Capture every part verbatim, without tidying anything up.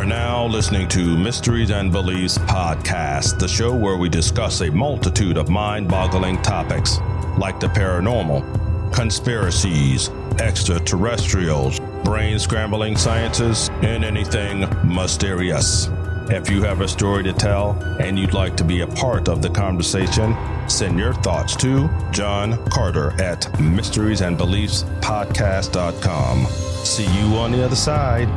are now listening to Mysteries and Beliefs Podcast, the show where we discuss a multitude of mind-boggling topics like the paranormal, conspiracies, extraterrestrials, brain-scrambling sciences, and anything mysterious. If you have a story to tell and you'd like to be a part of the conversation, send your thoughts to John Carter at mysteries and beliefs podcast dot com. See you on the other side.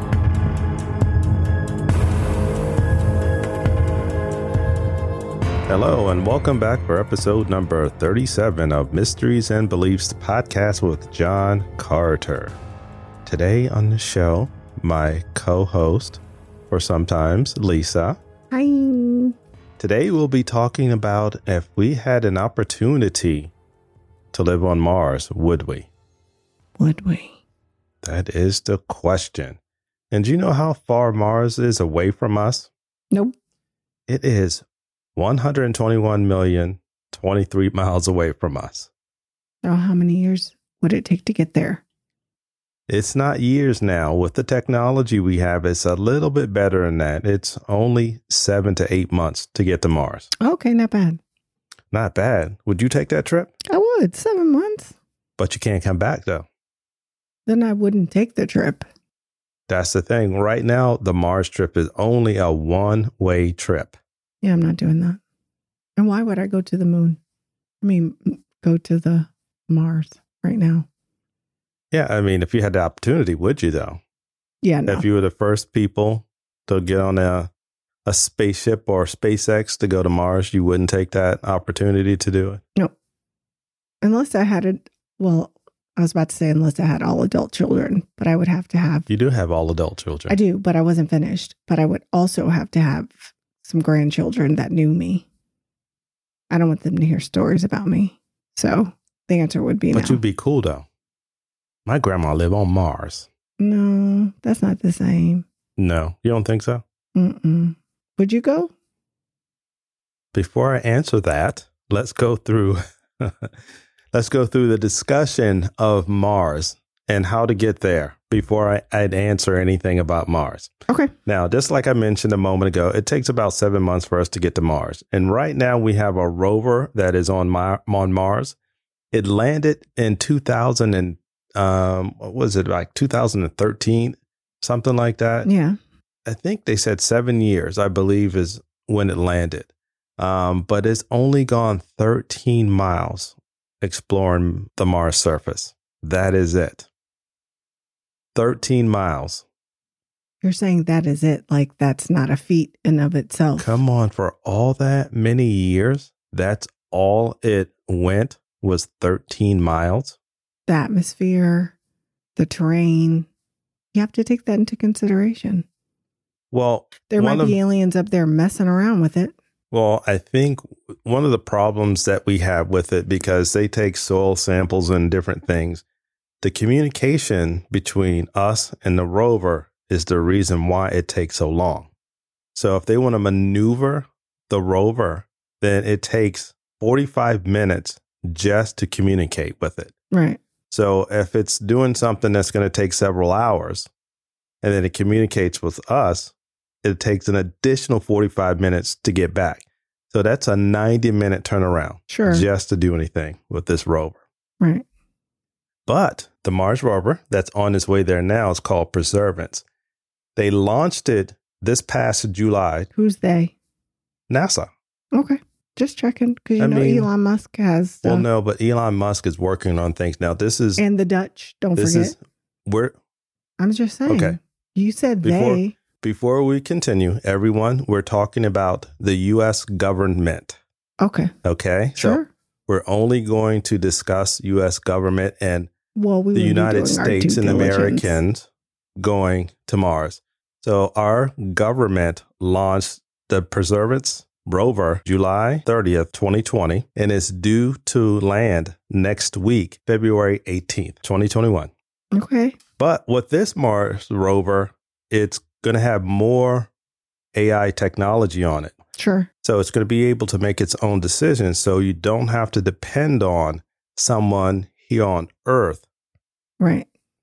Hello and welcome back for episode number thirty-seven of Mysteries and Beliefs Podcast with John Carter. Today on the show, my co-host for sometimes, Lisa. Hi. Today we'll be talking about if we had an opportunity to live on Mars, would we? Would we? That is the question. And do you know how far Mars is away from us? Nope. It is one hundred twenty-one million twenty-three miles away from us. So how many years would it take to get there? It's not years now. With the technology we have, it's a little bit better than that. It's only seven to eight months to get to Mars. Okay, not bad. Not bad. Would you take that trip? I would. Seven months. But you can't come back, though. Then I wouldn't take the trip. That's the thing. Right now, the Mars trip is only a one-way trip. Yeah, I'm not doing that. And why would I go to the moon? I mean, go to the Mars right now. Yeah, I mean, if you had the opportunity, would you, though? Yeah, no. If you were the first people to get on a, a spaceship or SpaceX to go to Mars, you wouldn't take that opportunity to do it? No. Unless I had it, well, I was about to say unless I had all adult children, but I would have to have. You do have all adult children. I do, but I wasn't finished. But I would also have to have some grandchildren that knew me. I don't want them to hear stories about me. So the answer would be no. But you'd be cool, though. My grandma lived on Mars. No, that's not the same. No, you don't think so? Mm-mm. Would you go? Before I answer that, let's go through let's go through the discussion of Mars and how to get there before I, I'd answer anything about Mars. Okay. Now, just like I mentioned a moment ago, it takes about seven months for us to get to Mars. And right now we have a rover that is on Mar- on Mars. It landed in two thousand and Um, what was it, like two thousand thirteen, something like that? Yeah. I think they said seven years, I believe, is when it landed. Um, but it's only gone thirteen miles exploring the Mars surface. That is it. thirteen miles. You're saying that is it? Like that's not a feat in of itself. Come on, for all that many years, that's all it went was thirteen miles. The atmosphere, the terrain. You have to take that into consideration. Well, there might of, be aliens up there messing around with it. Well, I think one of the problems that we have with it, because they take soil samples and different things, the communication between us and the rover is the reason why it takes so long. So if they want to maneuver the rover, then it takes forty-five minutes just to communicate with it. Right. So if it's doing something that's going to take several hours and then it communicates with us, it takes an additional forty-five minutes to get back. So that's a ninety minute turnaround. Sure. Just to do anything with this rover. Right. But the Mars rover that's on its way there now is called Perseverance. They launched it this past July. Who's they? NASA. Okay. Just checking, because you I know mean, Elon Musk has. Uh, well, no, but Elon Musk is working on things now. This is and the Dutch. Don't this forget. Is, we're I'm just saying. Okay. You said Before, they. Before we continue, everyone, we're talking about the U S government. Okay. Okay. Sure. So we're only going to discuss U S government and well, we the United States and Americans going to Mars. So our government launched the Perseverance rover July thirtieth, twenty twenty, and is due to land next week, February eighteenth, twenty twenty-one. Okay. But with this Mars rover, it's going to have more A I technology on it. Sure. So it's going to be able to make its own decisions. So you don't have to depend on someone here on Earth right.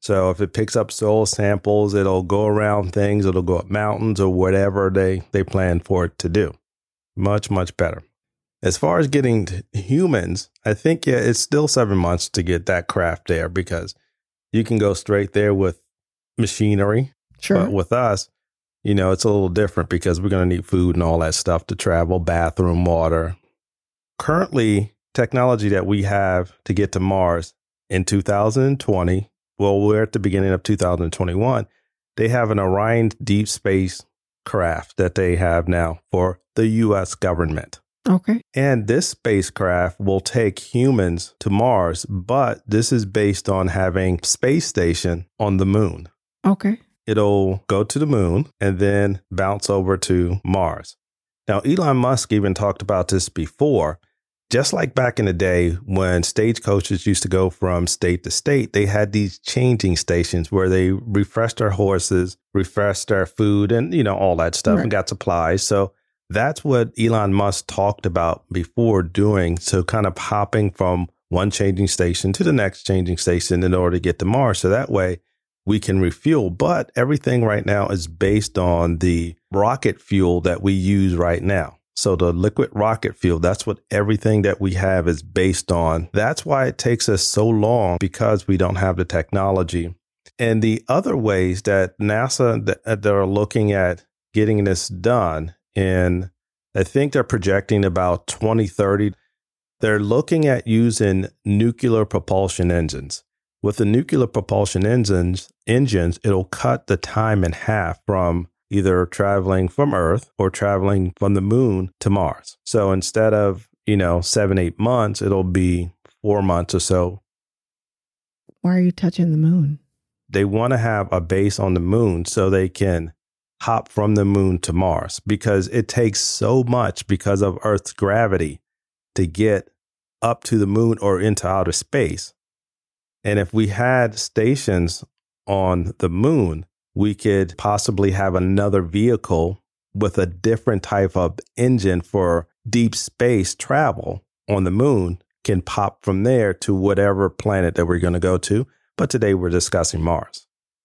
So if it picks up soil samples, it'll go around things, it'll go up mountains or whatever they, they plan for it to do. Much, much better. As far as getting to humans, I think yeah, it's still seven months to get that craft there because you can go straight there with machinery. Sure. But with us, you know, it's a little different because we're going to need food and all that stuff to travel, bathroom, water. Currently, technology that we have to get to Mars in two thousand twenty, well, we're at the beginning of two thousand twenty-one, they have an Orion deep space craft that they have now for the U S government. Okay. And this spacecraft will take humans to Mars, but this is based on having space station on the moon. Okay. It'll go to the moon and then bounce over to Mars. Now, Elon Musk even talked about this before. Just like back in the day when stagecoaches used to go from state to state, they had these changing stations where they refreshed their horses, refreshed their food and, you know, all that stuff right. and got supplies. So that's what Elon Musk talked about before doing. So kind of hopping from one changing station to the next changing station in order to get to Mars. So that way we can refuel. But everything right now is based on the rocket fuel that we use right now. So the liquid rocket fuel, that's what everything that we have is based on. That's why it takes us so long because we don't have the technology. And the other ways that NASA that they're looking at getting this done, and I think they're projecting about twenty thirty, they're looking at using nuclear propulsion engines. With the nuclear propulsion engines, engines, it'll cut the time in half from either traveling from Earth or traveling from the moon to Mars. So instead of, you know, seven, eight months, it'll be four months or so. Why are you touching the moon? They want to have a base on the moon so they can hop from the moon to Mars because it takes so much because of Earth's gravity to get up to the moon or into outer space. And if we had stations on the moon, we could possibly have another vehicle with a different type of engine for deep space travel on the moon can pop from there to whatever planet that we're going to go to. But today we're discussing Mars.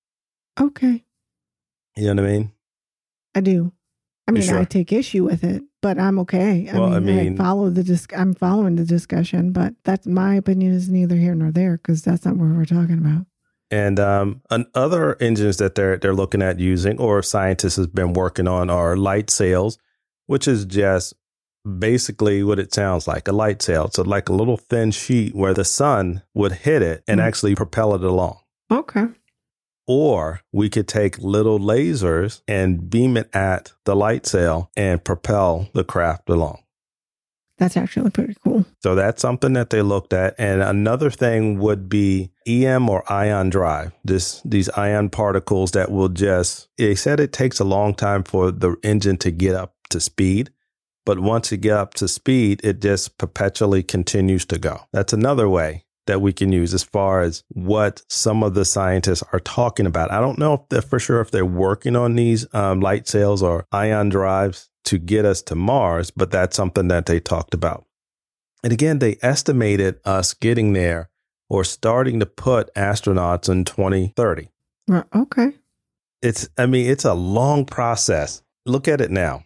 Okay. You know what I mean? I do. I mean, sure? I take issue with it, but I'm okay. I, well, mean, I mean, I follow the dis- I'm following the discussion, but that's my opinion is neither here nor there because that's not what we're talking about. And um, and other engines that they're they're looking at using or scientists have been working on are light sails, which is just basically what it sounds like, a light sail. So like a little thin sheet where the sun would hit it and mm-hmm. actually propel it along. Okay. Or we could take little lasers and beam it at the light sail and propel the craft along. That's actually pretty cool. So that's something that they looked at. And another thing would be E M or ion drive, this these ion particles that will just, they said it takes a long time for the engine to get up to speed. But once it gets up to speed, it just perpetually continues to go. That's another way that we can use as far as what some of the scientists are talking about. I don't know if they're for sure if they're working on these um, light sails or ion drives to get us to Mars, but that's something that they talked about. And again, they estimated us getting there or starting to put astronauts in twenty thirty. Well, okay. It's, I mean, it's a long process. Look at it now.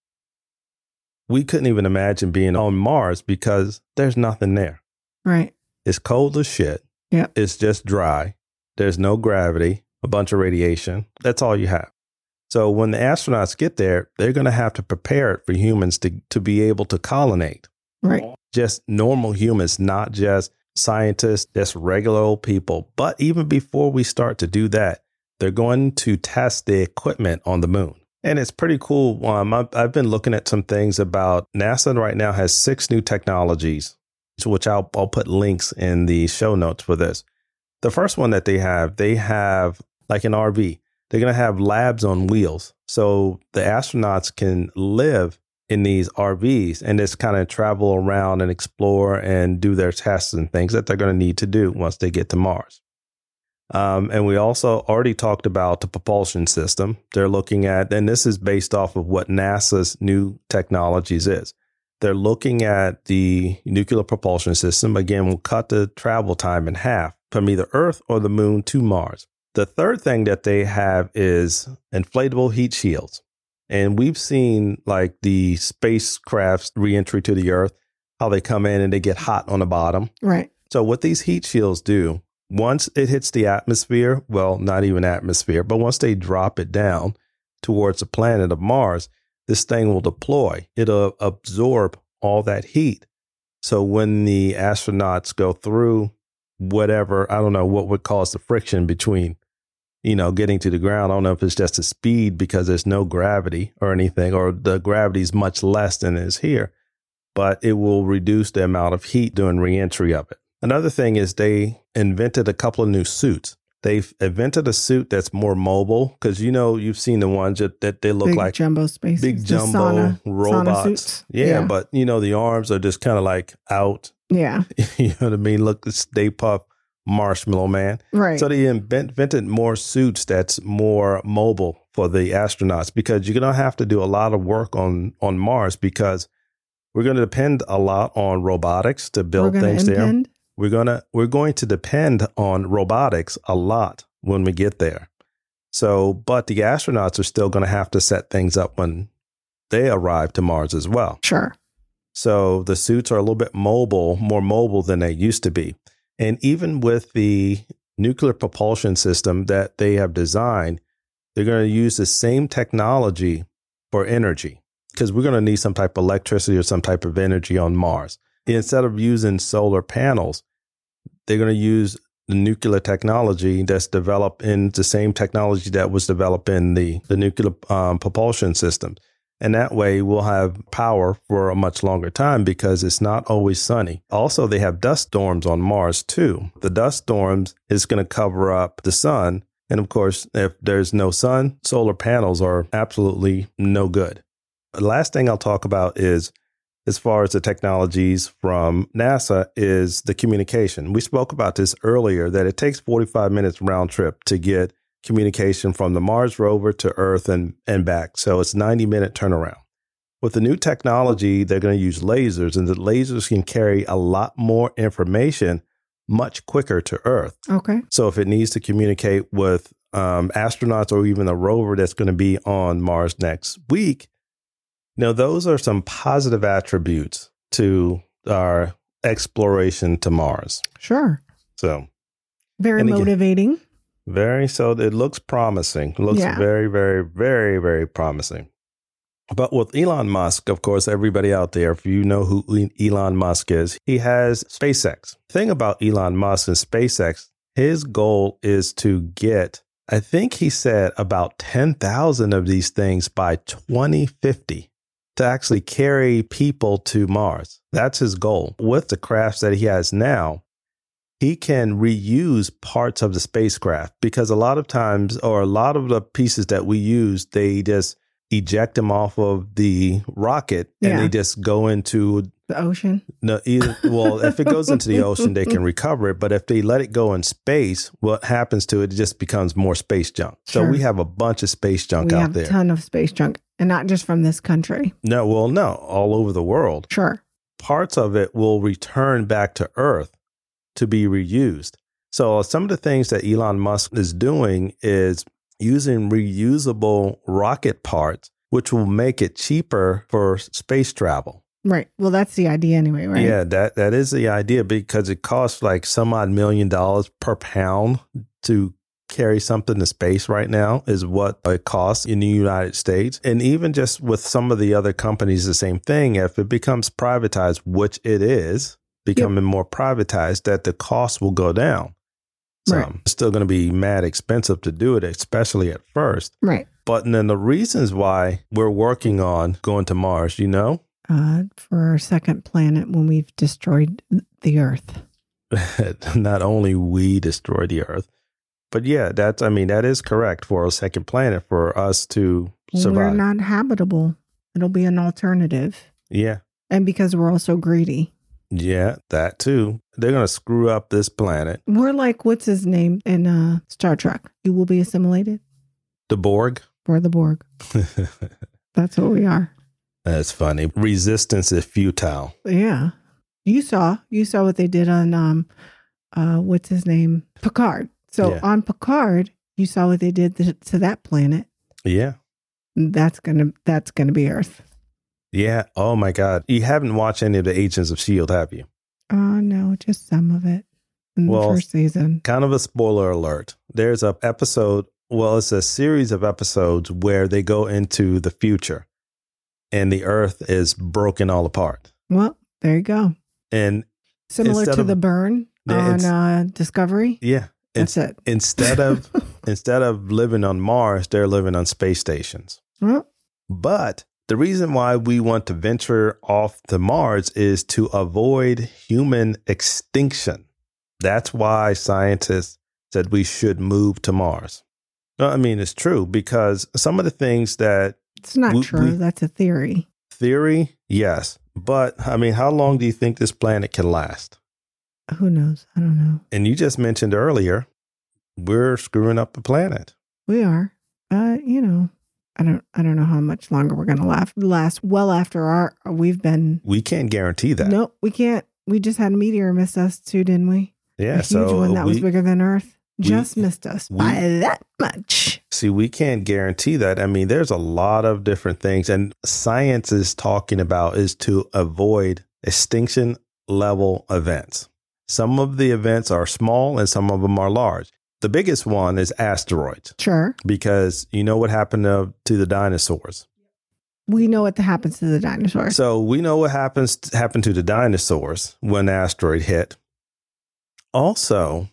We couldn't even imagine being on Mars because there's nothing there. Right. It's cold as shit. Yeah. It's just dry. There's no gravity, a bunch of radiation. That's all you have. So when the astronauts get there, they're going to have to prepare it for humans to, to be able to colonate. Right. Just normal humans, not just scientists, just regular old people. But even before we start to do that, they're going to test the equipment on the moon. And it's pretty cool. Um, I've, I've been looking at some things about NASA right now has six new technologies, which I'll, I'll put links in the show notes for this. The first one that they have, they have like an R V. They're going to have labs on wheels. So the astronauts can live in these R Vs and just kind of travel around and explore and do their tests and things that they're going to need to do once they get to Mars. Um, and we also already talked about the propulsion system they're looking at. And this is based off of what NASA's new technologies is. They're looking at the nuclear propulsion system. Again, we'll cut the travel time in half from either Earth or the moon to Mars. The third thing that they have is inflatable heat shields. And we've seen like the spacecraft's reentry to the Earth, how they come in and they get hot on the bottom. Right. So what these heat shields do, once it hits the atmosphere, well, not even atmosphere, but once they drop it down towards the planet of Mars, this thing will deploy. It'll absorb all that heat. So when the astronauts go through whatever, I don't know what would cause the friction between, you know, getting to the ground. I don't know if it's just the speed because there's no gravity or anything, or the gravity is much less than is here, but it will reduce the amount of heat during reentry of it. Another thing is they invented a couple of new suits. They've invented a suit that's more mobile because, you know, you've seen the ones that, that they look big like jumbo space, big jumbo sauna, robots. Sauna yeah, yeah, but, you know, the arms are just kind of like out. Yeah. You know what I mean? Look, Stay Puft Marshmallow Man. Right. So they invent, invented more suits that's more mobile for the astronauts because you're going to have to do a lot of work on, on Mars because we're going to depend a lot on robotics to build things impend? there. We're gonna we're going to depend on robotics a lot when we get there. So, but the astronauts are still going to have to set things up when they arrive to Mars as well. Sure. So the suits are a little bit mobile, more mobile than they used to be. And even with the nuclear propulsion system that they have designed, they're going to use the same technology for energy because we're going to need some type of electricity or some type of energy on Mars. Instead of using solar panels, they're going to use the nuclear technology that's developed in the same technology that was developed in the, the nuclear um, propulsion system. And that way we'll have power for a much longer time because it's not always sunny. Also, they have dust storms on Mars, too. The dust storms is going to cover up the sun. And of course, if there's no sun, solar panels are absolutely no good. The last thing I'll talk about is as far as the technologies from NASA is the communication. We spoke about this earlier, that it takes forty-five minutes round trip to get communication from the Mars rover to Earth and, and back. So it's ninety minute turnaround. With the new technology, they're going to use lasers, and the lasers can carry a lot more information much quicker to Earth. Okay. So if it needs to communicate with um, astronauts or even a rover that's going to be on Mars next week, now, those are some positive attributes to our exploration to Mars. Sure. So very again, motivating. Very. So it looks promising. It looks yeah. very, very, very, very promising. But with Elon Musk, of course, everybody out there, if you know who Elon Musk is, he has SpaceX. The thing about Elon Musk and SpaceX, his goal is to get, I think he said about ten thousand of these things by twenty fifty. To actually carry people to Mars. That's his goal. With the crafts that he has now, he can reuse parts of the spacecraft because a lot of times, or a lot of the pieces that we use, they just eject them off of the rocket and yeah. they just go into the ocean. No, either, well, if it goes into the ocean, they can recover it. But if they let it go in space, what happens to it? It just becomes more space junk. Sure. So we have a bunch of space junk we out have there. A ton of space junk, and not just from this country. No, well, no, all over the world. Sure. Parts of it will return back to Earth to be reused. So some of the things that Elon Musk is doing is using reusable rocket parts, which will make it cheaper for space travel. Right. Well, that's the idea anyway, right? Yeah, that, that is the idea because it costs like some odd million dollars per pound to carry something to space right now is what it costs in the United States. And even just with some of the other companies, the same thing. If it becomes privatized, which it is becoming yep. more privatized, that the cost will go down. So right. It's still going to be mad expensive to do it, especially at first. Right. But then the reasons why we're working on going to Mars, you know? Uh, for our second planet when we've destroyed the Earth. Not only we destroy the Earth, but yeah, that's, I mean, that is correct for a second planet for us to survive. We're not habitable. It'll be an alternative. Yeah. And because we're also greedy. Yeah, that too. They're going to screw up this planet. We're like, what's his name in uh, Star Trek? You will be assimilated? The Borg? We're the Borg. That's what we are. That's funny. Resistance is futile. Yeah. You saw, you saw what they did on, um, uh, what's his name? Picard. So Yeah. on Picard, you saw what they did to, to that planet. Yeah. That's going to, that's going to be Earth. Yeah. Oh my God. You haven't watched any of the Agents of S H I E L D, have you? Oh, no, just some of it in Well, the first season. Kind of a spoiler alert. There's a episode, well, it's a series of episodes where they go into the future and the Earth is broken all apart. Well, there you go. And Similar instead to of- the burn Yeah, on it's- uh, Discovery. yeah, That's it. instead of instead of living on Mars, they're living on space stations. Well, But the reason why we want to venture off to Mars is to avoid human extinction. That's why scientists said we should move to Mars. No, I mean, it's true because some of the things that it's not We- true. we- That's a theory. theory, yes. But I mean, how long do you think this planet can last? Who knows? I don't know. And you just mentioned earlier, we're screwing up the planet. We are. Uh, you know, I don't. I don't know how much longer we're going to last. Last well after our we've been. We can't guarantee that. Nope, we can't. We just had a meteor miss us too, didn't we? Yeah, a huge so one that we, was bigger than Earth. we- Just missed us we- by that much. see, we can't guarantee that. I mean, there's a lot of different things, and science is talking about is to avoid extinction level events. Some of the events are small and some of them are large. The biggest one is asteroids Sure, because you know what happened to, to the dinosaurs. we know what happens to the dinosaurs. So we know what happens happened to the dinosaurs when the asteroid hit. Also,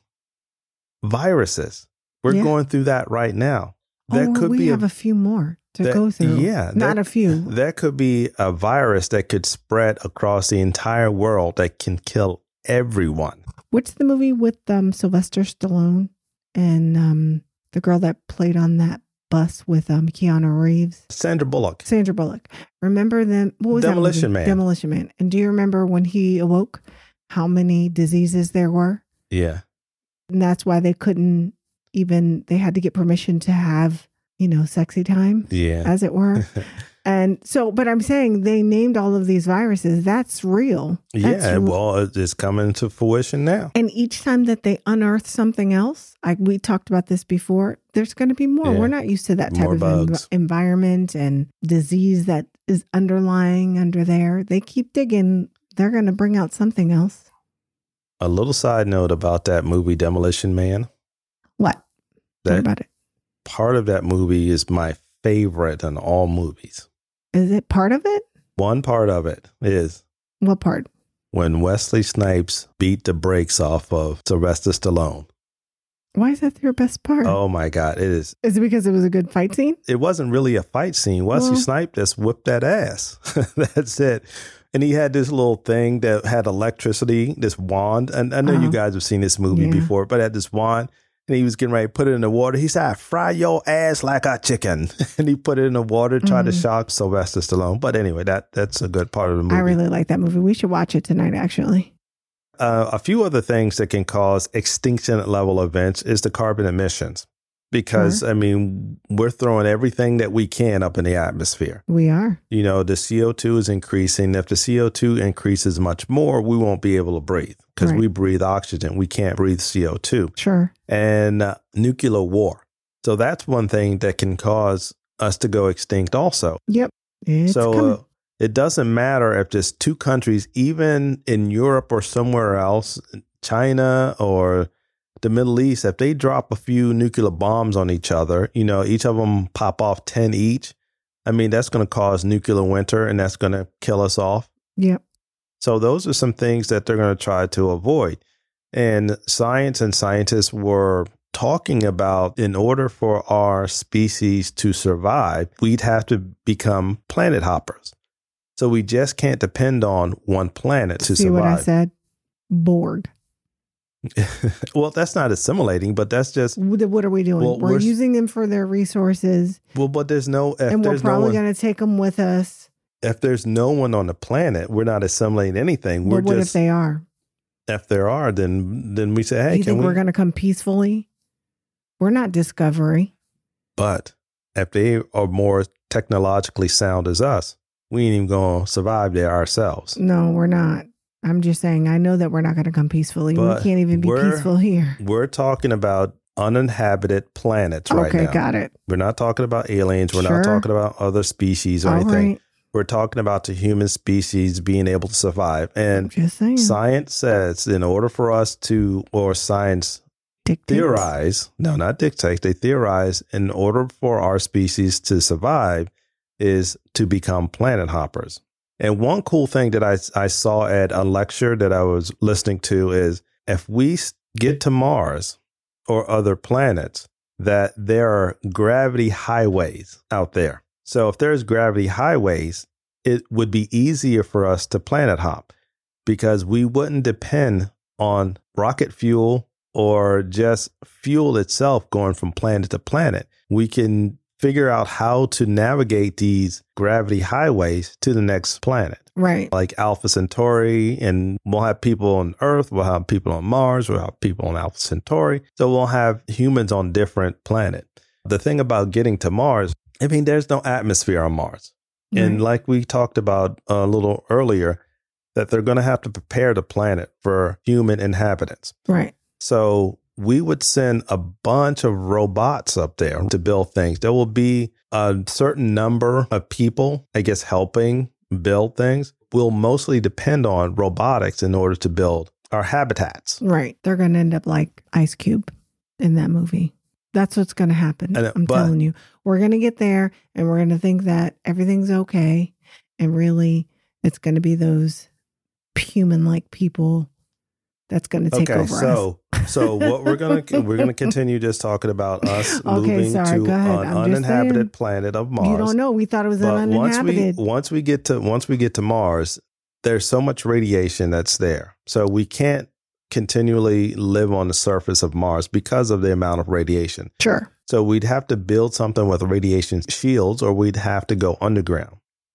viruses. We're Yeah. going through that right now. There oh, could we be have a, a, few more to that- go through. yeah, not that- a few. there could be a virus that could spread across the entire world that can kill everyone. What's the movie with um, Sylvester Stallone and um, the girl that played on that bus with um, Keanu Reeves? Sandra Bullock. Sandra Bullock. Remember them? What was Demolition that movie? Man. Demolition Man. And do you remember when he awoke, how many diseases there were? Yeah. And that's why they couldn't even, they had to get permission to have, you know, sexy time, Yeah. as it were. And so, but I'm saying they named all of these viruses. That's real. That's yeah. re- Well, it's coming to fruition now. And each time that they unearth something else, I, we talked about this before, there's going to be more. Yeah. We're not used to that type More of env- bugs. environment and disease that is underlying under there. They keep digging. They're going to bring out something else. A little side note about that movie, Demolition Man. What? What That about it? part of that movie is my favorite in all movies. Is it part of it? One part of it is What part? when Wesley Snipes beat the brakes off of Sylvester Stallone. Why is that your best part? Oh my God, it is. Is it because it was a good fight scene? It wasn't really a fight scene. Wesley Well- Snipes just whipped that ass. That's it. And he had this little thing that had electricity, this wand. And I know Uh-huh. you guys have seen this movie Yeah. before, but it had this wand. And he was getting ready to put it in the water. He said, "I fry your ass like a chicken." And he put it in the water, tried to Mhm. shock Sylvester Stallone. But anyway, that that's a good part of the movie. I really like that movie. We should watch it tonight, actually. Uh, a few other things that can cause extinction level events is the carbon emissions. Because, I mean, we're throwing everything that we can up in the atmosphere. We are. You know, the C O two is increasing. If the C O two increases much more, we won't be able to breathe because Right. we breathe oxygen. We can't breathe C O two. Sure. And uh, nuclear war. So that's one thing that can cause us to go extinct also. Yep. It's so coming. uh, it doesn't matter if there's two countries, even in Europe or somewhere else, China or the Middle East, if they drop a few nuclear bombs on each other, you know, each of them pop off ten each. I mean, that's going to cause nuclear winter and that's going to kill us off. Yep. So those are some things that they're going to try to avoid. And science and scientists were talking about in order for our species to survive, we'd have to become planet hoppers. So we just can't depend on one planet to See survive. what I said? Borg. Well, that's not assimilating, but that's just What what are we doing? Well, we're, we're s- using them for their resources, well. But there's no if and we're there's no probably one, going to take them with us. if there's no one on the planet, we're not assimilating anything. We're But what just if they are? if there are, then then we say, hey, you can think we? we're going to come peacefully? We're not Discovery. But if they are more technologically sound as us, we ain't even going to survive there ourselves. No, we're not. I'm just saying, I know that we're not going to come peacefully. But we can't even be peaceful here. We're talking about uninhabited planets right okay, now. Okay, got it. We're not talking about aliens. We're sure. not talking about other species or All anything. Right. We're talking about the human species being able to survive. And just saying. Science says in order for us to, or science Dictates. theorize, no, not dictate, they theorize in order for our species to survive is to become planet hoppers. And one cool thing that I, I saw at a lecture that I was listening to is if we get to Mars or other planets, that there are gravity highways out there. So if there's gravity highways, it would be easier for us to planet hop because we wouldn't depend on rocket fuel or just fuel itself going from planet to planet. We can figure out how to navigate these gravity highways to the next planet. Right. Like Alpha Centauri, and we'll have people on Earth, we'll have people on Mars, we'll have people on Alpha Centauri. So we'll have humans on different planets. The thing about getting to Mars, I mean, there's no atmosphere on Mars. Right. And like we talked about a little earlier, that they're going to have to prepare the planet for human inhabitants. Right. So we would send a bunch of robots up there to build things. There will be a certain number of people, I guess, helping build things. We'll mostly depend on robotics in order to build our habitats. Right. They're going to end up like Ice Cube in that movie. That's what's going to happen. And, I'm but, telling you. We're going to get there and we're going to think that everything's okay. And really, it's going to be those human-like people that's going to take okay, over so, us. so what we're going to we're going to continue just talking about us okay, moving sorry, to go ahead. an I'm uninhabited planet of Mars. You don't know. We thought it was but an uninhabited. Once we, once we get to once we get to Mars, there's so much radiation that's there. So we can't continually live on the surface of Mars because of the amount of radiation. Sure. So we'd have to build something with radiation shields, or we'd have to go underground.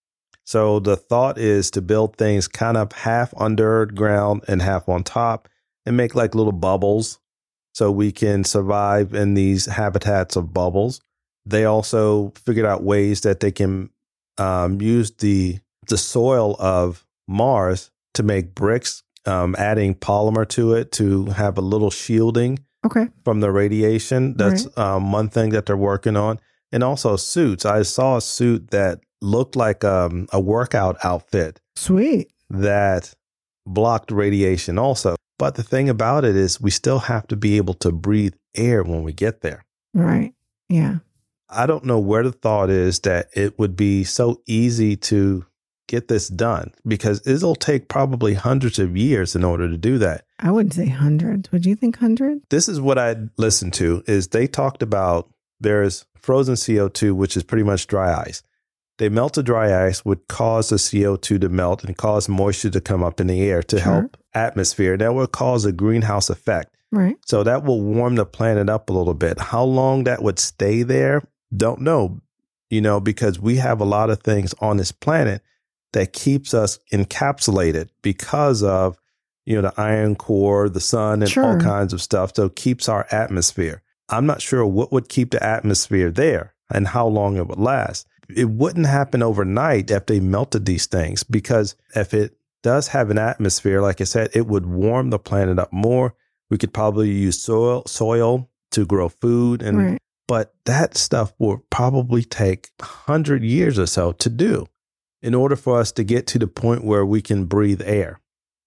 So the thought is to build things kind of half underground and half on top and make like little bubbles so we can survive in these habitats of bubbles. They also figured out ways that they can um, use the the soil of Mars to make bricks, um, adding polymer to it to have a little shielding okay. from the radiation. That's right. um, one thing that they're working on. And also suits. I saw a suit that looked like um, a workout outfit. Sweet. That blocked radiation also. But the thing about it is we still have to be able to breathe air when we get there. Right. Yeah. I don't know where the thought is that it would be so easy to get this done, because it'll take probably hundreds of years in order to do that. I wouldn't say hundreds. Would you think hundreds? This is what I listened to, is they talked about there's frozen C O two, which is pretty much dry ice. They melt the dry ice, would cause the C O two to melt and cause moisture to come up in the air to sure. help atmosphere. That will cause a greenhouse effect. Right. So that will warm the planet up a little bit. How long that would stay there, don't know, you know, because we have a lot of things on this planet that keeps us encapsulated because of, you know, the iron core, the sun, and sure. all kinds of stuff. So it keeps our atmosphere. I'm not sure what would keep the atmosphere there and how long it would last. It wouldn't happen overnight if they melted these things, because if it does have an atmosphere, like I said, it would warm the planet up more. We could probably use soil, soil to grow food, and right. but that stuff will probably take a hundred years or so to do in order for us to get to the point where we can breathe air.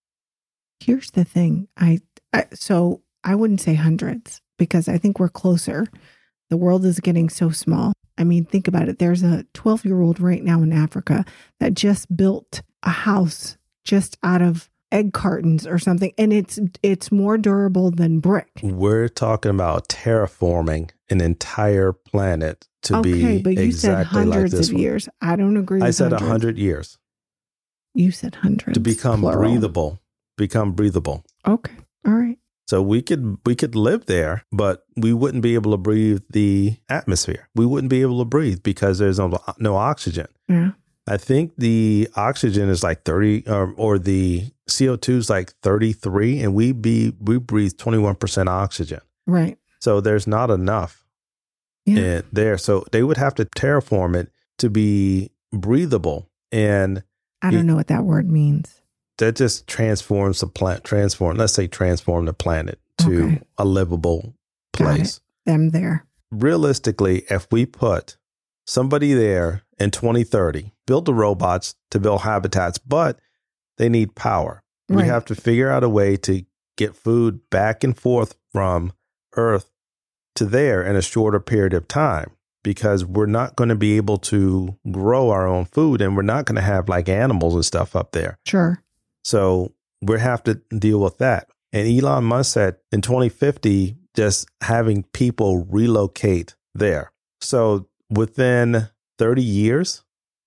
Here's the thing. I, I so I wouldn't say hundreds, because I think we're closer. The world is getting so small. I mean, think about it. There's a twelve-year-old right now in Africa that just built a house just out of egg cartons or something, and it's it's more durable than brick. We're talking about terraforming an entire planet to okay, be but you exactly said hundreds like this of one. years. I don't agree. I with said a hundreds. hundred years You said hundreds to become plural. breathable. Become breathable. Okay, all right. So we could we could live there, but we wouldn't be able to breathe the atmosphere. We wouldn't be able to breathe because there's no, no oxygen. Yeah. I think the oxygen is like thirty, or, or the C O two is like thirty-three, and we be we breathe twenty-one percent oxygen. Right. So there's not enough yeah. in there. So they would have to terraform it to be breathable. And I don't you, know what that word means. That just transforms the planet, transform, let's say transform the planet to Okay. a livable place. Them there. Realistically, if we put somebody there in twenty thirty, build the robots to build habitats, but they need power. We Right. have to figure out a way to get food back and forth from Earth to there in a shorter period of time, because we're not going to be able to grow our own food, and we're not going to have like animals and stuff up there. Sure. So we have to deal with that. And Elon Musk said in twenty fifty, just having people relocate there. So within thirty years,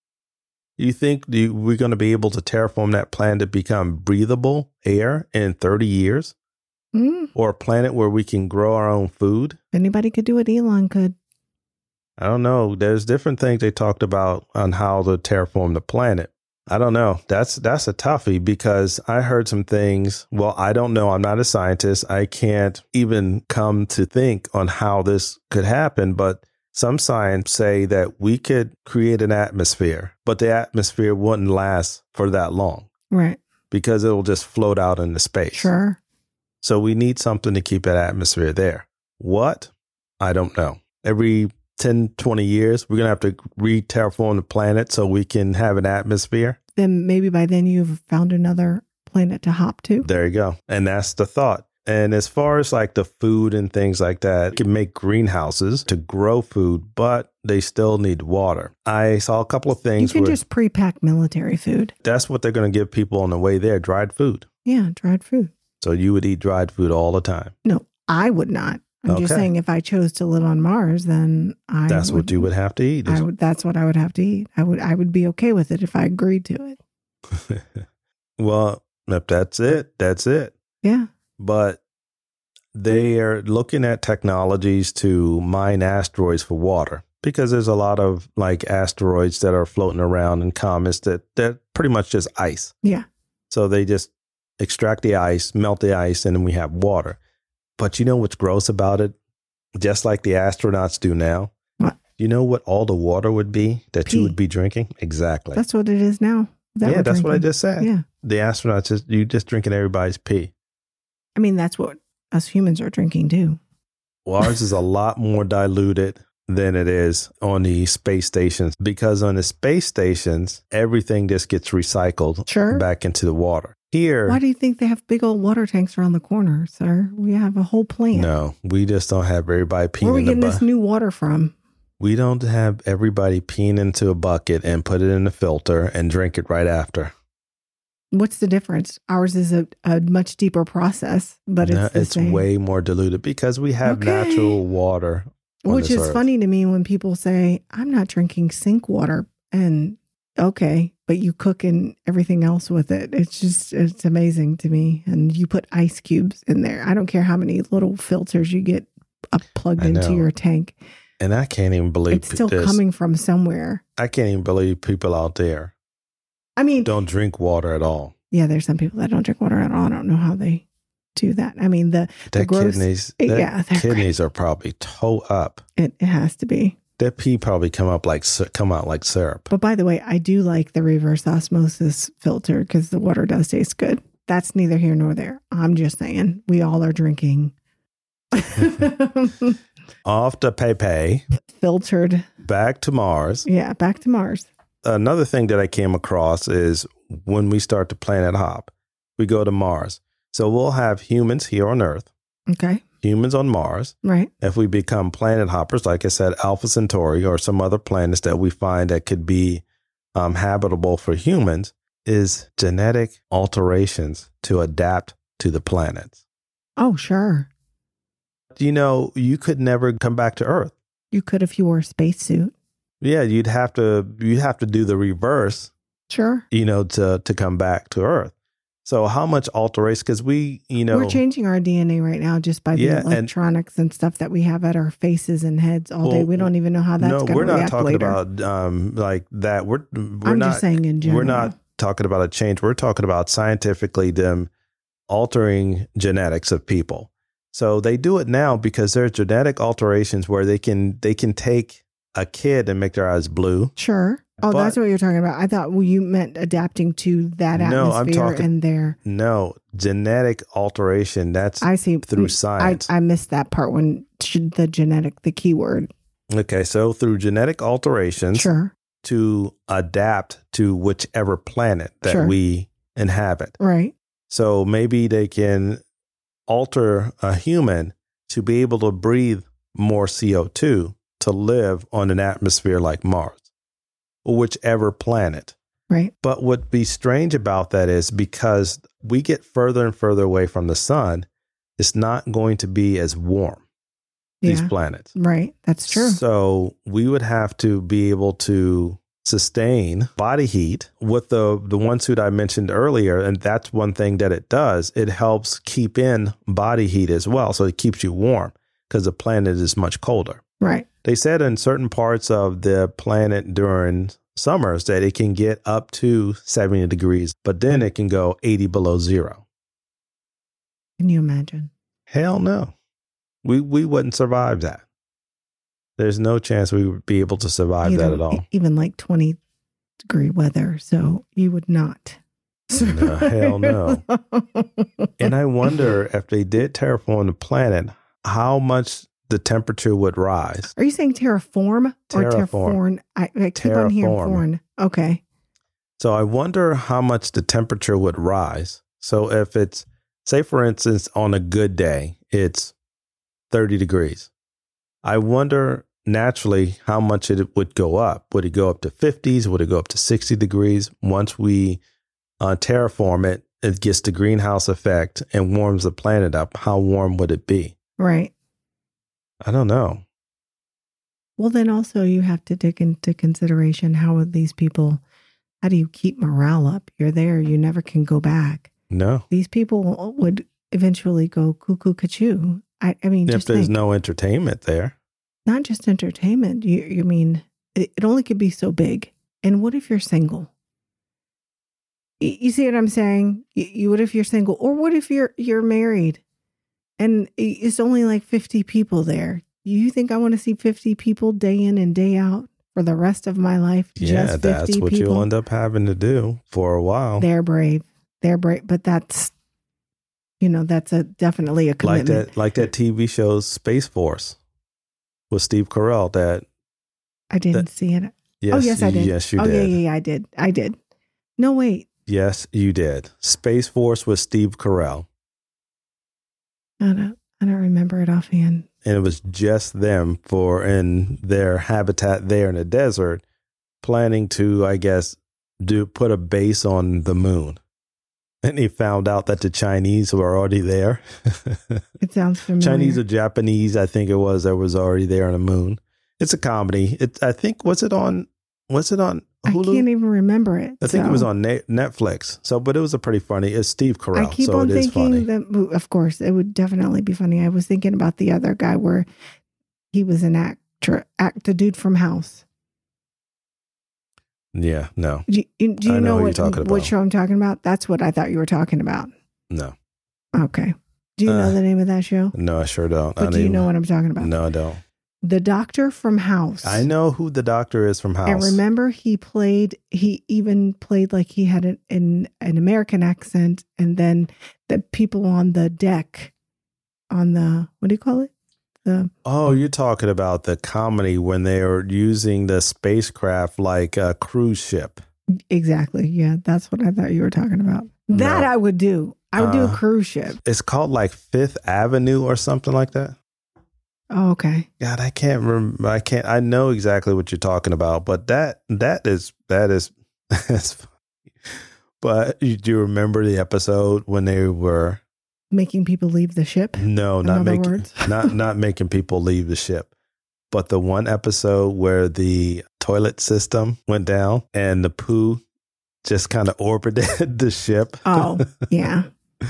you think you, we're going to be able to terraform that planet to become breathable air in thirty years? Mm. Or a planet where we can grow our own food? If anybody could do it, Elon could. I don't know. There's different things they talked about on how to terraform the planet. I don't know. That's that's a toughie, because I heard some things. Well, I don't know. I'm not a scientist. I can't even come to think on how this could happen. But some science say that we could create an atmosphere, but the atmosphere wouldn't last for that long, Right. because it'll just float out into space. Sure. So we need something to keep that atmosphere there. What? I don't know. Every ten, twenty years, we're going to have to re-terraform the planet so we can have an atmosphere. Then maybe by then you've found another planet to hop to. There you go. And that's the thought. And as far as like the food and things like that, you can make greenhouses to grow food, but they still need water. I saw a couple of You things can where just pre-pack military food. that's what they're going to give people on the way there, dried food. Yeah, dried food. So you would eat dried food all the time. No, I would not. I'm just Okay. saying if I chose to live on Mars, then I That's would, what you would have to eat. I would that's what I would have to eat. I would I would be okay with it if I agreed to it. Well, if that's it, that's it. Yeah. But they are looking at technologies to mine asteroids for water, because there's a lot of like asteroids that are floating around and comets that they're pretty much just ice. Yeah. So they just extract the ice, melt the ice, and then we have water. But you know what's gross about it? Just like the astronauts do now. What? You know what all the water would be that Pee. you would be drinking? Exactly. That's what it is now. That yeah, we're that's what I drinking. just said. Yeah. The astronauts, just, you just drinking everybody's pee. I mean, that's what us humans are drinking too. Well, ours is a lot more diluted than it is on the space stations, because on the space stations, everything just gets recycled Sure. back into the water. Here, Why do you think they have big old water tanks around the corner, sir? We have a whole plant. no, we just don't have everybody peeing Where are we in the getting this bucket. new water from? We don't have everybody peeing into a bucket and put it in a filter and drink it right after. What's the difference? Ours is a, a much deeper process, but it's No, the it's same. way more diluted because we have Okay. natural water. on Which this is earth. funny to me when people say, I'm not drinking sink water. And okay, but you cook and everything else with it. It's just, it's amazing to me. And you put ice cubes in there. I don't care how many little filters you get up plugged I into know. your tank. And I can't even believe It's still this. coming from somewhere. I can't even believe people out there I mean, don't drink water at all. yeah, there's some people that don't drink water at all. I don't know how they do that. I mean, the, the Their gross, kidneys, it- their yeah, they're kidneys are probably toe up. it, it has to be. Their pee probably come up like sy- come out like syrup. But by the way, I do like the reverse osmosis filter because the water does taste good. That's neither here nor there. I'm just saying we all are drinking Off to Pepe, filtered. back to Mars. Yeah, back to Mars. Another thing that I came across is when we start to planet hop, we go to Mars. So we'll have humans here on Earth, Okay, humans on Mars. right. If we become planet hoppers, like I said, Alpha Centauri or some other planets that we find that could be um, habitable for humans, is genetic alterations to adapt to the planets. Oh, sure. You know, you could never come back to Earth. You could if you wore a spacesuit. Yeah, you'd have to you'd have to do the reverse, Sure. you know, to to come back to Earth. So how much alteration? Because we, you know, We're changing our D N A right now just by the Yeah, and- electronics and, stuff that we have at our faces and heads all day. Well, We don't even know how that's no, going to we're not react talking later. about um like that. We're we're I'm not just saying in general. we're not talking about a change. We're talking about scientifically them altering genetics of people. So they do it now because there's genetic alterations where they can they can take a kid and make their eyes blue. Sure. Oh, But- that's what you're talking about. I thought well, you meant adapting to that No, I'm atmosphere talking- and their. No, genetic alteration. That's I see. through I, science. I missed that part when the genetic, the keyword. Okay, so through genetic alterations Sure. to adapt to whichever planet that Sure. we inhabit. Right. So maybe they can alter a human to be able to breathe more C O two to live on an atmosphere like Mars or whichever planet. Right. But what be strange about that is because we get further and further away from the sun, it's not going to be as warm, these Yeah. planets. Right. That's true. So we would have to be able to sustain body heat with the the one suit I mentioned earlier. And that's one thing that it does. It helps keep in body heat as well. So it keeps you warm because the planet is much colder. Right. They said in certain parts of the planet during summers that it can get up to seventy degrees, but then it can go eighty below zero. Can you imagine? Hell no. We we wouldn't survive that. There's no chance we would be able to survive You that know, at all. e- Even like twenty degree weather. So you would not. No, hell no. And I wonder if they did terraform the planet, how much the temperature would rise. Are you saying terraform or Terraform. terraform? I, I keep on hearing Terraform. foreign. Okay. So I wonder how much the temperature would rise. So if it's, say, for instance, on a good day, it's thirty degrees. I wonder naturally how much it would go up. Would it go up to fifties? Would it go up to sixty degrees? Once we uh, terraform it, it gets the greenhouse effect and warms the planet up. How warm would it be? Right. I don't know. Well, then also you have to take into consideration how would these people, how do you keep morale up? You're there. You never can go back. No. These people would eventually go cuckoo cuckoo. I, I mean, If just there's think, no entertainment there. not just entertainment. You, you mean it, it only could be so big. And what if you're single? Y- You see what I'm saying? You, you what if you're single, or what if you're you're married, and i- it's only like fifty people there? You think I want to see fifty people day in and day out for the rest of my life? Yeah, just that's fifty what people? you'll end up having to do for a while. They're brave. They're brave, but that's, you know, that's a definitely a like commitment. that like that T V show Space Force with Steve Carell. That I didn't that- see it. yes, oh yes, I did. Yes, you oh did. yeah, yeah, yeah, I did. I did. No, wait. Yes, you did. Space Force with Steve Carell, I don't. I don't remember it offhand. and it was just them for in their habitat there in the desert, planning to, I guess, do put a base on the moon. And he found out that the Chinese were already there. It sounds familiar. Chinese or Japanese, I think it was, that was already there on the moon. It's a comedy. It, I think, was it on, was it on Hulu? I can't even remember it. I think so. it was on Net- Netflix. So, but it was a pretty funny, it's Steve Carell. I keep so on it is funny. thinking that, well, of course, it would definitely be funny. I was thinking about the other guy where he was an actor, act, the dude from House. Yeah, no, Do you, do you I know know, who you're what, talking what about. show I'm talking about? That's what I thought you were talking about. no, Okay. Do you Uh, know the name of that show? no, I sure don't. I But do you don't know even- what I'm talking about? No, I don't. The doctor from House. I know who the doctor is from House. And remember, he played, he even played like he had an, an, an American accent. And then the people on the deck, on the, what do you call it? The Oh, you're talking about the comedy when they are using the spacecraft like a cruise ship. Exactly. Yeah, that's what I thought you were talking about. That No. I would do. I would do a Uh, cruise ship. It's called like Fifth Avenue or something like that. Oh, okay. God, I can't remember. I can't. I know exactly what you're talking about, but that that is that is. That's funny. But you do you remember the episode when they were Making people leave the ship. no, In not other making words. not not making people leave the ship, but the one episode where the toilet system went down and the poo just kind of orbited the ship. Oh, yeah.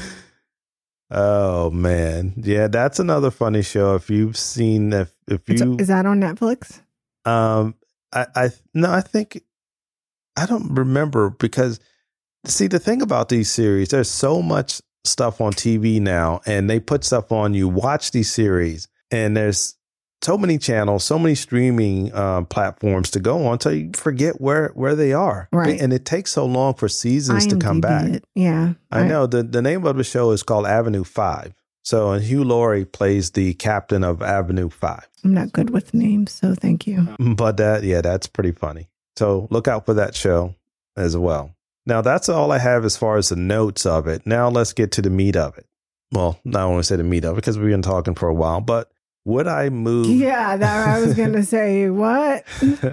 Oh man, yeah, that's another funny show. If you've seen, if if It's, you, is that on Netflix? um, I, I no, I think I don't remember because see the thing about these series, there's so much stuff on T V now, and they put stuff on. You watch these series, and there's so many channels, so many streaming uh, platforms to go on until you forget where, where they are. Right. And it takes so long for seasons to come back. It. Yeah. I, I know. The, the name of the show is called Avenue five. So and Hugh Laurie plays the captain of Avenue five. I'm not good with names, so thank you. But that, yeah, that's pretty funny. So look out for that show as well. Now, that's all I have as far as the notes of it. Now let's get to the meat of it. Well, I don't want to say the meat of it because we've been talking for a while, but would I move? Yeah, that I was going to say, what?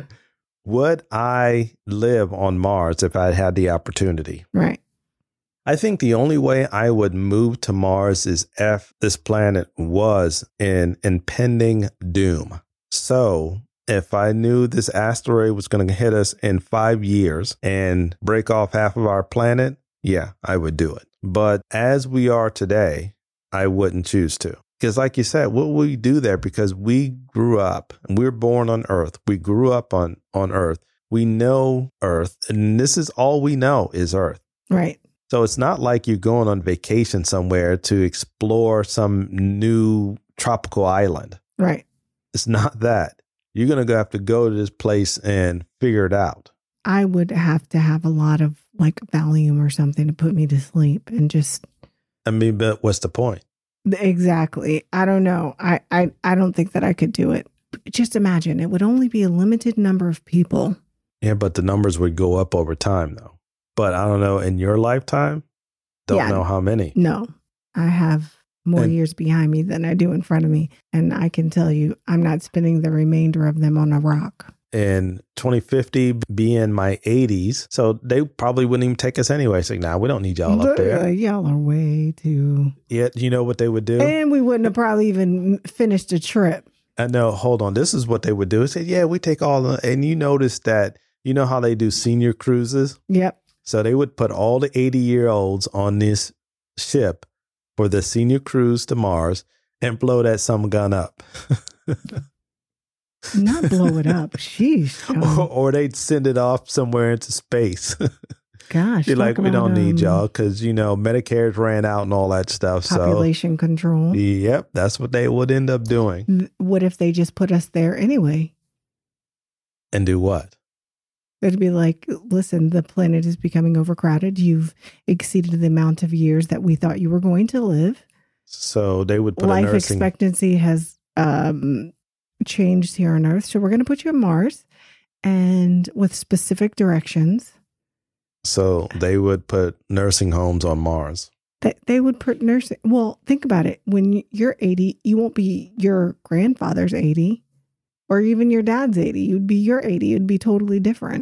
Would I live on Mars if I had the opportunity? Right. I think the only way I would move to Mars is if this planet was in impending doom. So if I knew this asteroid was going to hit us in five years and break off half of our planet, yeah, I would do it. But as we are today, I wouldn't choose to. Because like you said, what will we do there? Because we grew up and we're born on Earth. We grew up on, on Earth. We know Earth. And this is all we know is Earth. Right. So it's not like you're going on vacation somewhere to explore some new tropical island. Right. It's not that. You're going to have to go to this place and figure it out. I would have to have a lot of like Valium or something to put me to sleep and just. I mean, but what's the point? Exactly. I don't know. I, I, I don't think that I could do it. Just imagine it would only be a limited number of people. Yeah, but the numbers would go up over time, though. But I don't know, in your lifetime, don't yeah, know how many. No, I have more and, years behind me than I do in front of me. And I can tell you, I'm not spending the remainder of them on a rock. In twenty fifty, be in my eighties. So they probably wouldn't even take us anyway. It's like, nah, we don't need y'all up there. Uh, y'all are way too. Yeah, you know what they would do? And we wouldn't have probably even finished the trip. I know. Hold on. This is what they would do. They say, yeah, we take all the, and you notice that, you know how they do senior cruises? Yep. So they would put all the eighty year olds on this ship for the senior cruise to Mars and blow that some gun up. Not blow it up. Sheesh. Or, or they'd send it off somewhere into space. Gosh. You're like, we don't um, need y'all because, you know, Medicare's ran out and all that stuff. Population so, control. Yep. That's what they would end up doing. What if they just put us there anyway? And do what? It'd be like, listen, the planet is becoming overcrowded. You've exceeded the amount of years that we thought you were going to live. So they would put life a nursing... expectancy has um, changed here on Earth. So we're going to put you on Mars and with specific directions. So they would put nursing homes on Mars. They, they would put nursing. Well, think about it. When you're eighty, you won't be your grandfather's eighty. Or even your dad's eighty. You'd be your eighty. You'd be totally different.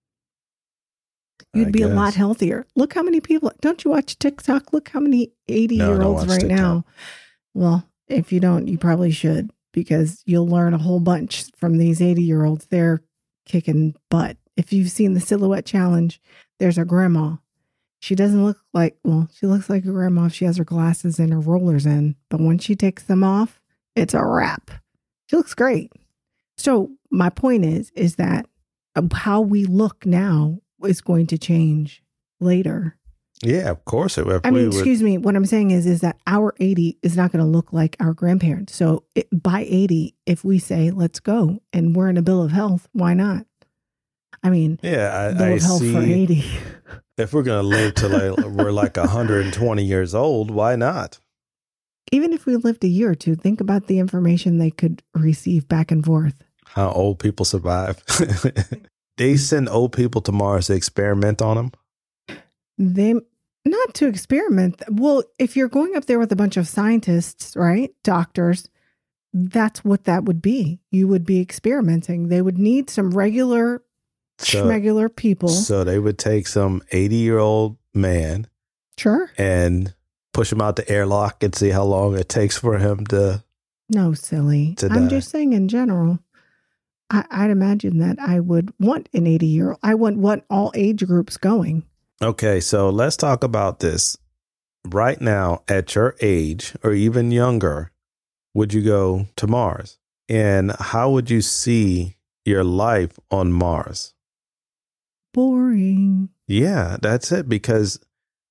You'd I be guess. a lot healthier. Look how many people. Don't you watch TikTok? Look how many eighty-year-olds no, right TikTok. now. Well, if you don't, you probably should. Because you'll learn a whole bunch from these eighty-year-olds. They're kicking butt. If you've seen the Silhouette Challenge, there's a grandma. She doesn't look like, well, she looks like a grandma if she has her glasses and her rollers in. But when she takes them off, it's a wrap. She looks great. So my point is, is that how we look now is going to change later. Yeah, of course. It, I mean, excuse would... me. What I'm saying is, is that our eighty is not going to look like our grandparents. So it, by eighty, if we say, let's go and we're in a bill of health, why not? I mean, yeah, I, bill I of health see. For eighty. If we're going to live till like, we're like one hundred twenty years old, why not? Even if we lived a year or two, think about the information they could receive back and forth. How old people survive. They send old people to Mars to experiment on them. They not to experiment. Well, if you're going up there with a bunch of scientists, right? Doctors, that's what that would be. You would be experimenting. They would need some regular, so, schmegular people. So they would take some eighty year old man. Sure. And push him out the airlock and see how long it takes for him to. No, silly. To I'm die. just saying in general. I, I'd imagine that I would want an eighty year old. I would want all age groups going. Okay, so let's talk about this. Right now, at your age or even younger, would you go to Mars? And how would you see your life on Mars? Boring. Yeah, that's it. Because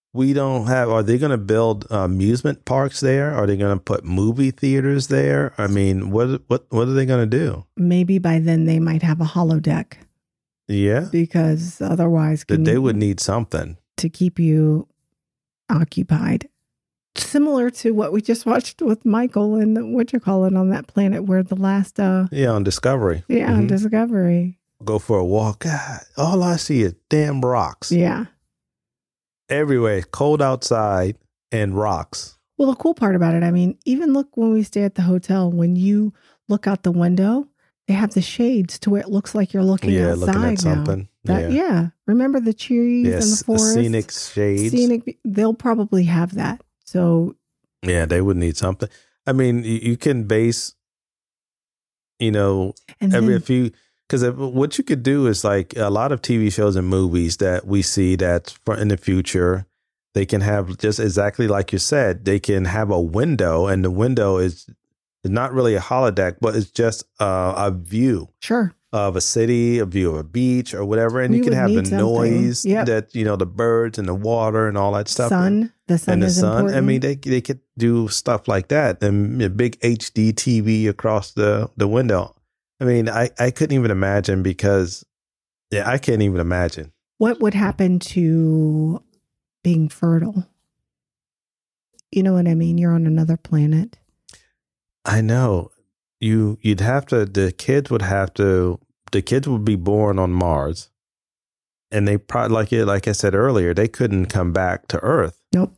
We don't have, are they going to build uh, amusement parks there? Are they going to put movie theaters there? I mean, what what what are they going to do? Maybe by then they might have a holodeck. Yeah. Because otherwise, That they would need something to keep you occupied. Similar to what we just watched with Michael and what you call it on that planet where the last, uh, yeah, on Discovery. yeah, Mhm. on Discovery. Go for a walk. God, all I see is damn rocks. Yeah. Everywhere, cold outside and rocks. Well, the cool part about it, I mean, even look when we stay at the hotel, when you look out the window, they have the shades to where it looks like you're looking Yeah, outside looking at now. something. That, yeah. yeah. Remember the trees Yes, and the forest? scenic shades. Scenic. They'll probably have that. So, Yeah, they would need something. I mean, you, you can base, you know, and every then, few, because what you could do is like a lot of T V shows and movies that we see that for in the future, they can have just exactly like you said, they can have a window, and the window is not really a holodeck, but it's just uh, a view sure. of a city, a view of a beach or whatever. And We you can would have the need something. noise Yep. that, you know, the birds and the water and all that stuff. Sun. The sun and the is sun. important. I mean, they they could do stuff like that, and a big H D T V across the, the window. I mean, I, I couldn't even imagine because, yeah, I can't even imagine. What would happen to being fertile? You know what I mean? You're on another planet. I know you you'd have to. The kids would have to. The kids would be born on Mars, and they probably like it. Like I said earlier, they couldn't come back to Earth. Nope.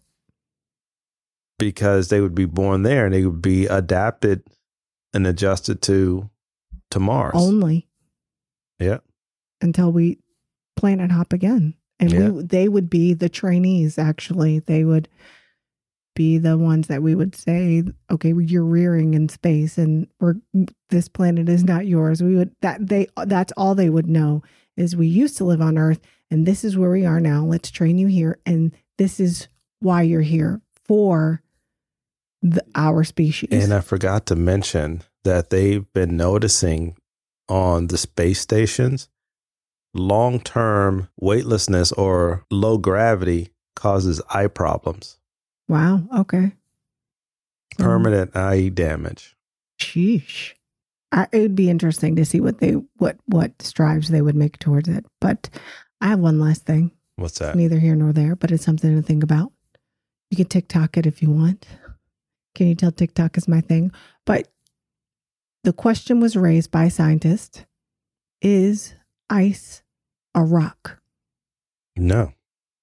Because they would be born there, and they would be adapted and adjusted to to Mars. Only. Yeah. Until we planet hop again. And Yeah. we, they would be the trainees, actually. They would be the ones that we would say, okay, you're rearing in space and we're this planet is not yours. We would that they that's all they would know is we used to live on Earth and this is where we are now. Let's train you here. And this is why you're here for the, our species. And I forgot to mention that they've been noticing on the space stations, long-term weightlessness or low gravity causes eye problems. Wow. Okay. Permanent um, eye damage. Sheesh. I, it would be interesting to see what they what what strives they would make towards it. But I have one last thing. What's that? It's neither here nor there, but it's something to think about. You can TikTok it if you want. Can you tell TikTok is my thing? But the question was raised by scientists: is ice a rock? No.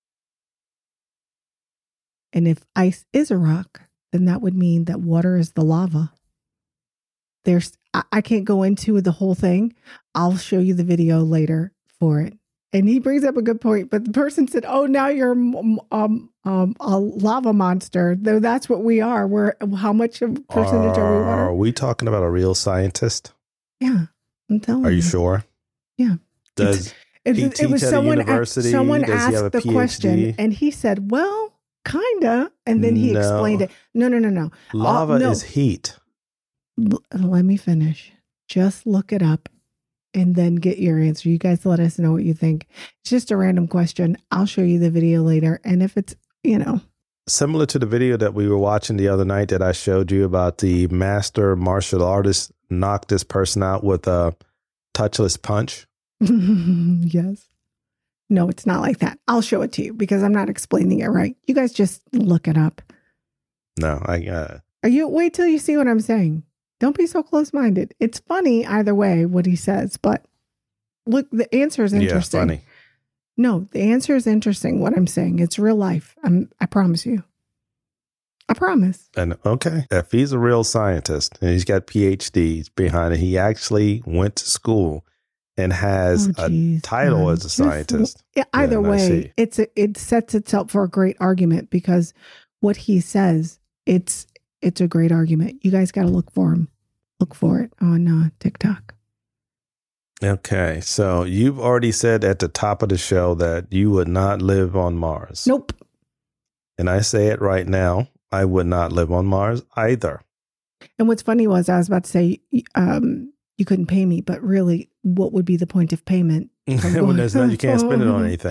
And if ice is a rock, then that would mean that water is the lava. There's, I, I can't go into the whole thing. I'll show you the video later for it. And he brings up a good point, but the person said, "Oh, now you're um um a lava monster." Though that's what we are. We're how much of percentage are, are we water? Are we talking about a real scientist? Yeah, I'm telling you. Are you sure? Yeah. Does it, he it, teach it was at a someone university? someone Does he have asked a the P H D? question, and he said, "Well, kinda," and then he No. explained it. No, no, no, no. Lava Uh, no. is heat. L- let me finish. Just look it up and then get your answer. You guys let us know what you think. It's just a random question. I'll show you the video later. And if it's, you know. Similar to the video that we were watching the other night that I showed you about the master martial artist knocked this person out with a touchless punch. Yes. No, it's not like that. I'll show it to you because I'm not explaining it right. You guys just look it up. No, I uh, Are you wait till you see what I'm saying? Don't be so close-minded. It's funny either way what he says, but look, the answer is interesting. Yeah, funny. No, the answer is interesting. What I'm saying, it's real life. I'm, I promise you. I promise. And okay, if he's a real scientist and he's got P H Ds behind it, he actually went to school and has Oh, geez, a title man. as a scientist. Yeah, either Then I way, see. it's a, it sets itself for a great argument because what he says, it's it's a great argument. You guys got to look for him. Look for it on uh, TikTok. Okay, so you've already said at the top of the show that you would not live on Mars. Nope. And I say it right now, I would not live on Mars either. And what's funny was I was about to say um, you couldn't pay me, but really, what would be the point of payment? When there's no, you can't spend it on anything.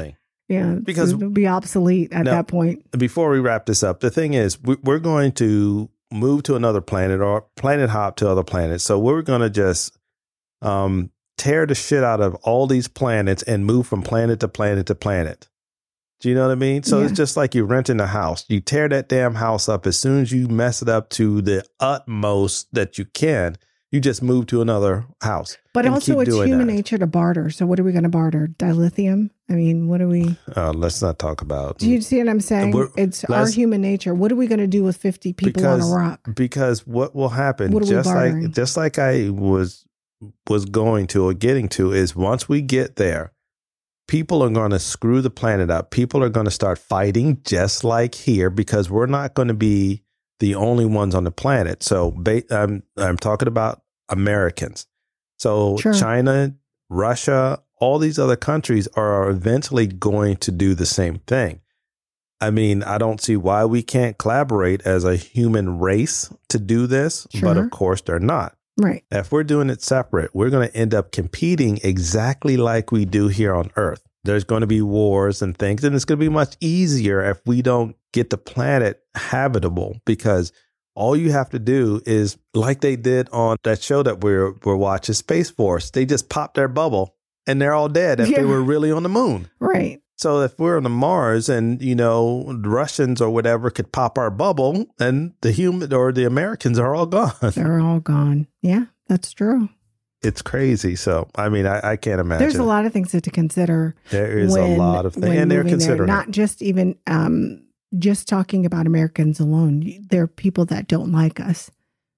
Yeah, because it'll be obsolete at now, that point. Before we wrap this up, the thing is, we, we're going to move to another planet or planet hop to other planets. So we're going to just um, tear the shit out of all these planets and move from planet to planet to planet. Do you know what I mean? So Yeah. it's just like you're renting a house. You tear that damn house up as soon as you mess it up to the utmost that you can. You just move to another house. But and also, keep it's doing human that. nature to barter. So what are we going to barter? Dilithium? I mean, what are we? Uh, let's not talk about. Do you see what I'm saying? We're- It's our let's- human nature. What are we going to do with fifty people on because, a rock? Because what will happen, What are we just bartering? like just like I was was going to or getting to, is once we get there, people are going to screw the planet up. People are going to start fighting just like here, because we're not going to be the only ones on the planet. So ba- I'm I'm talking about Americans. So Sure. China, Russia, all these other countries are eventually going to do the same thing. I mean, I don't see why we can't collaborate as a human race to do this, but Sure. of course they're not. Right. If we're doing it separate, we're going to end up competing exactly like we do here on Earth. There's going to be wars and things, and it's going to be much easier if we don't get the planet habitable, because all you have to do is, like they did on that show that we're we're watching, Space Force, they just pop their bubble and they're all dead if Yeah. they were really on the moon. Right. So if we're on the Mars and, you know, the Russians or whatever could pop our bubble, and the human or the Americans are all gone. They're all gone. Yeah, that's true. It's crazy. So, I mean, I, I can't imagine. There's a lot of things to consider. There is when, a lot of things. when And they're moving there. considering Not it. just even um, just talking about Americans alone. There are people that don't like us.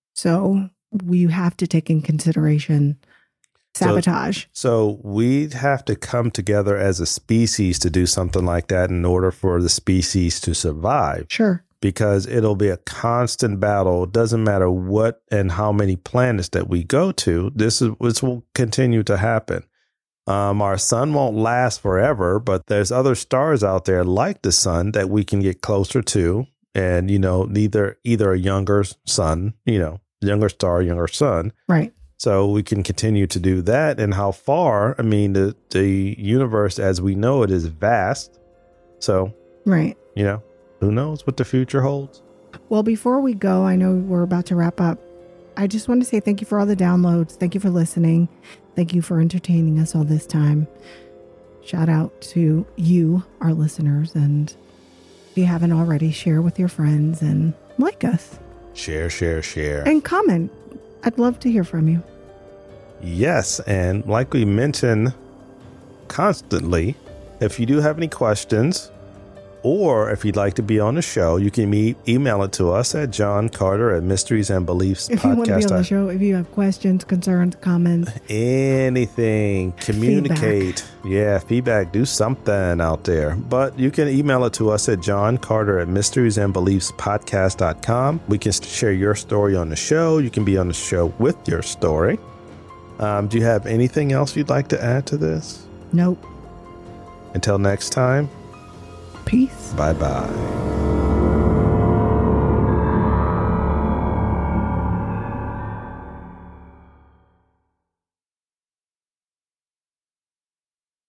So we have to take in consideration sabotage. So we'd have to come together as a species to do something like that in order for the species to survive, Sure. because it'll be a constant battle. It doesn't matter what and how many planets that we go to. This is this will continue to happen. Um, our sun won't last forever, but there's other stars out there like the sun that we can get closer to, and you know, neither either a younger sun, you know, younger star, younger sun. Right. So we can continue to do that. And how far? I mean, the the universe as we know it is vast. So, Right. you know, who knows what the future holds? Well, before we go, I know we're about to wrap up. I just want to say thank you for all the downloads. Thank you for listening. Thank you for entertaining us all this time. Shout out to you, our listeners. And if you haven't already, share with your friends and like us Share, share, share. and comment. I'd love to hear from you. Yes. And like we mention constantly, if you do have any questions, or if you'd like to be on the show, you can e- email it to us at John Carter at Mysteries and Beliefs If you want to be on the Podcast. show, if you have questions, concerns, comments, Anything, communicate. Yeah, feedback, do something out there. But you can email it to us at John Carter at Mysteries and Beliefs Podcast dot com. We can share your story on the show. You can be on the show with your story. Um, do you have anything else you'd like to add to this? nope. Until next time, Peace. bye bye.